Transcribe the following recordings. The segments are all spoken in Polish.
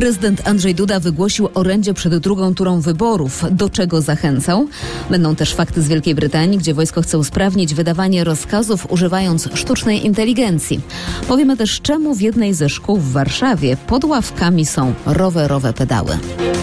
Prezydent Andrzej Duda wygłosił orędzie przed drugą turą wyborów. Do czego zachęcał? Będą też fakty z Wielkiej Brytanii, gdzie wojsko chce usprawnić wydawanie rozkazów używając sztucznej inteligencji. Powiemy też, czemu w jednej ze szkół w Warszawie pod ławkami są rowerowe pedały.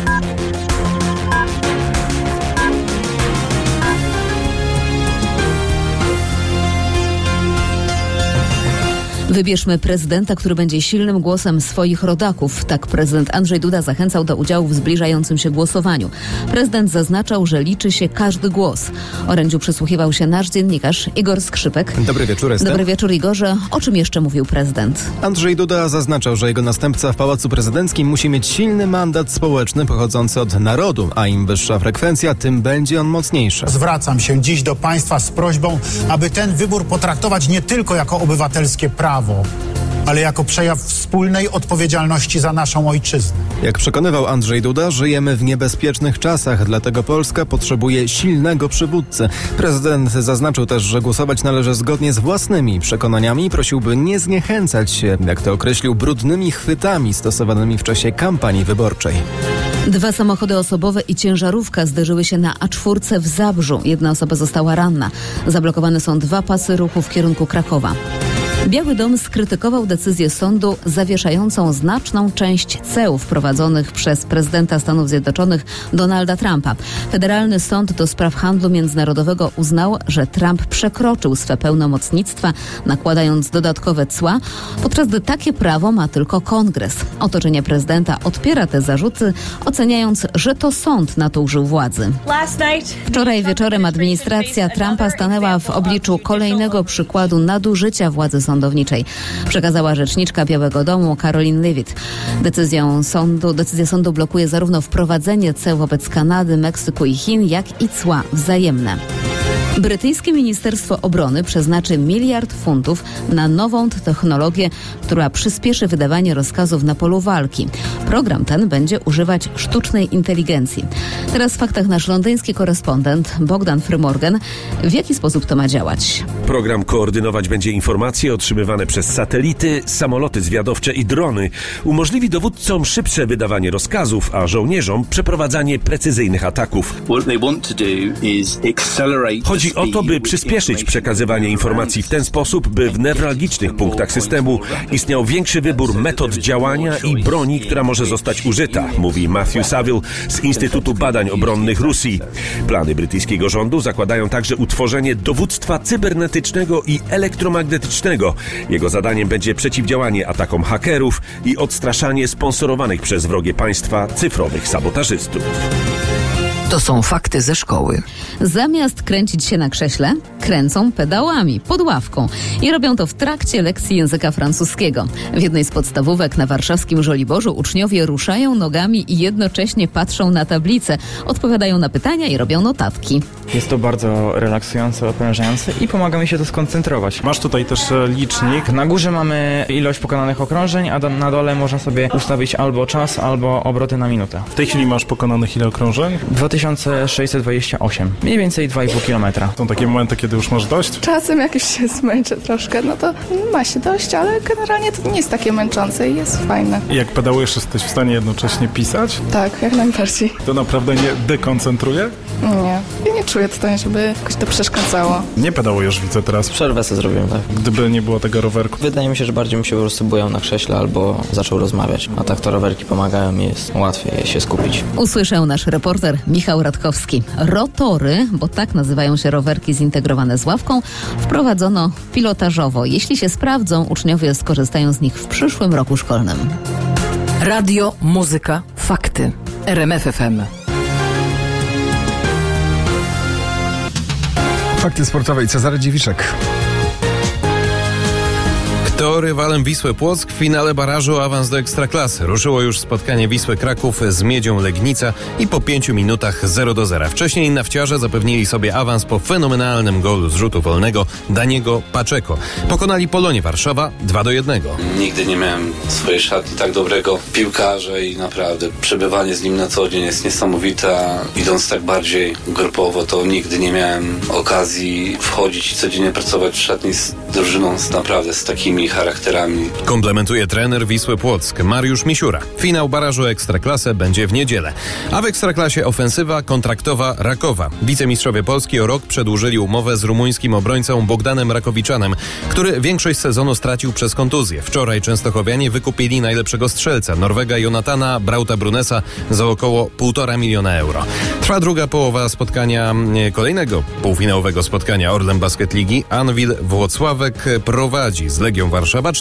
Wybierzmy prezydenta, który będzie silnym głosem swoich rodaków. Tak prezydent Andrzej Duda zachęcał do udziału w zbliżającym się głosowaniu. Prezydent zaznaczał, że liczy się każdy głos. Orędziu przysłuchiwał się nasz dziennikarz Igor Skrzypek. Dobry wieczór, jestem. Dobry wieczór, Igorze. O czym jeszcze mówił prezydent? Andrzej Duda zaznaczał, że jego następca w Pałacu Prezydenckim musi mieć silny mandat społeczny pochodzący od narodu, a im wyższa frekwencja, tym będzie on mocniejszy. Zwracam się dziś do państwa z prośbą, aby ten wybór potraktować nie tylko jako obywatelskie prawo, ale jako przejaw wspólnej odpowiedzialności za naszą ojczyznę. Jak przekonywał Andrzej Duda, żyjemy w niebezpiecznych czasach, dlatego Polska potrzebuje silnego przywódcy. Prezydent zaznaczył też, że głosować należy zgodnie z własnymi przekonaniami i prosiłby nie zniechęcać się, jak to określił, brudnymi chwytami stosowanymi w czasie kampanii wyborczej. 2 samochody osobowe i ciężarówka zderzyły się na A4 w Zabrzu. 1 osoba została ranna. Zablokowane są 2 pasy ruchu w kierunku Krakowa. Biały Dom skrytykował decyzję sądu zawieszającą znaczną część ceł wprowadzonych przez prezydenta Stanów Zjednoczonych Donalda Trumpa. Federalny Sąd do Spraw Handlu Międzynarodowego uznał, że Trump przekroczył swe pełnomocnictwa, nakładając dodatkowe cła, podczas gdy takie prawo ma tylko Kongres. Otoczenie prezydenta odpiera te zarzuty, oceniając, że to sąd nadużył władzy. Wczoraj wieczorem administracja Trumpa stanęła w obliczu kolejnego przykładu nadużycia władzy sądowniczej, przekazała rzeczniczka Białego Domu Caroline Leavitt. Decyzja sądu blokuje zarówno wprowadzenie ceł wobec Kanady, Meksyku i Chin, jak i cła wzajemne. Brytyjskie Ministerstwo Obrony przeznaczy $1 miliard na nową technologię, która przyspieszy wydawanie rozkazów na polu walki. Program ten będzie używać sztucznej inteligencji. Teraz w faktach nasz londyński korespondent Bogdan Frymorgan. W jaki sposób to ma działać? Program koordynować będzie informacje otrzymywane przez satelity, samoloty zwiadowcze i drony. Umożliwi dowódcom szybsze wydawanie rozkazów, a żołnierzom przeprowadzanie precyzyjnych ataków. Chodzi o to, by przyspieszyć przekazywanie informacji w ten sposób, by w newralgicznych punktach systemu istniał większy wybór metod działania i broni, która może zostać użyta, mówi Matthew Saville z Instytutu Badań Obronnych Rosji. Plany brytyjskiego rządu zakładają także utworzenie dowództwa cybernetycznego i elektromagnetycznego. Jego zadaniem będzie przeciwdziałanie atakom hakerów i odstraszanie sponsorowanych przez wrogie państwa cyfrowych sabotażystów. To są fakty ze szkoły. Zamiast kręcić się na krześle, kręcą pedałami pod ławką i robią to w trakcie lekcji języka francuskiego. W jednej z podstawówek na warszawskim Żoliborzu uczniowie ruszają nogami i jednocześnie patrzą na tablicę, odpowiadają na pytania i robią notatki. Jest to bardzo relaksujące, odprężające i pomaga mi się to skoncentrować. Masz tutaj też licznik. Na górze mamy ilość pokonanych okrążeń, a na dole można sobie ustawić albo czas, albo obroty na minutę. W tej chwili masz pokonanych ile okrążeń? 2628. Mniej więcej 2,5 km. Są takie momenty, kiedy już masz dość? Czasem jak już się zmęczę troszkę, no to ma się dość, ale generalnie to nie jest takie męczące i jest fajne. I jak pedałujesz, jesteś w stanie jednocześnie pisać? Tak, jak najbardziej. To naprawdę nie dekoncentruje? Nie. Ja nie czuję tutaj, żeby jakoś to przeszkadzało. Nie pedałujesz, widzę teraz. Przerwę sobie zrobiłem, tak. Gdyby nie było tego rowerku. Wydaje mi się, że bardziej mi się po prostu bujał na krześle albo zaczął rozmawiać. A tak to rowerki pomagają mi, jest łatwiej się skupić. Usłyszał nasz reporter Michał Radkowski. Rotory, bo tak nazywają się rowerki zintegrowane z ławką, wprowadzono pilotażowo. Jeśli się sprawdzą, uczniowie skorzystają z nich w przyszłym roku szkolnym. Radio, muzyka, fakty. RMF FM. Fakty sportowe i Cezary Dziewiczek. To rywalem Wisły Płock w finale barażu o awans do Ekstraklasy. Ruszyło już spotkanie Wisły Kraków z Miedzią Legnica i po 5 minutach 0-0. Wcześniej nafciarze zapewnili sobie awans po fenomenalnym golu z rzutu wolnego Daniego Paczeko. Pokonali Polonię Warszawa 2-1. Nigdy nie miałem w swojej szatni tak dobrego piłkarza i naprawdę przebywanie z nim na co dzień jest niesamowite. A idąc tak bardziej grupowo, to nigdy nie miałem okazji wchodzić i codziennie pracować w szatni z drużyną, naprawdę z takimi charakterami. Komplementuje trener Wisły Płock Mariusz Misiura. Finał barażu Ekstraklasy będzie w niedzielę. A w Ekstraklasie ofensywa kontraktowa Rakowa. Wicemistrzowie Polski o rok przedłużyli umowę z rumuńskim obrońcą Bogdanem Rakowiczanem, który większość sezonu stracił przez kontuzję. Wczoraj częstochowianie wykupili najlepszego strzelca, Norwega Jonathana Brauta-Brunesa, za około 1,5 miliona euro. Trwa druga połowa spotkania, kolejnego półfinałowego spotkania Orlen Basket Ligi. Anwil Włocławek prowadzi z Legią Warszawa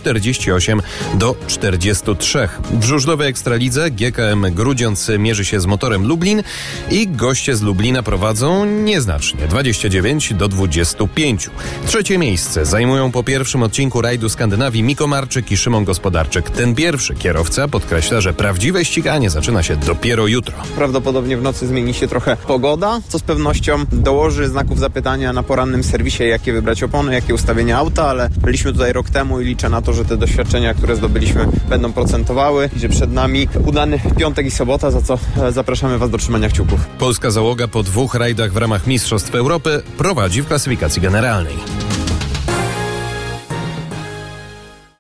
48-43. W żużlowej Ekstralidze GKM Grudziądz mierzy się z Motorem Lublin i goście z Lublina prowadzą nieznacznie 29-25. Trzecie miejsce zajmują po pierwszym odcinku rajdu Skandynawii Miko Marczyk i Szymon Gospodarczyk. Ten pierwszy kierowca podkreśla, że prawdziwe ściganie zaczyna się dopiero jutro. Prawdopodobnie w nocy zmieni się trochę pogoda, co z pewnością dołoży znaków zapytania na porannym serwisie, jakie wybrać opony, jakie ustawienie auta, ale byliśmy tutaj rok temu i liczę na to, że te doświadczenia, które zdobyliśmy, będą procentowały i że przed nami udany piątek i sobota, za co zapraszamy Was do trzymania kciuków. Polska załoga po 2 rajdach w ramach Mistrzostw Europy prowadzi w klasyfikacji generalnej.